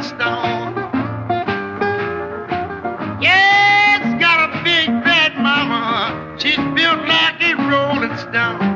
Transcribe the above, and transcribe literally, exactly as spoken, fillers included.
stone. Yeah, it's got a big fat mama. She's built like a rolling stone.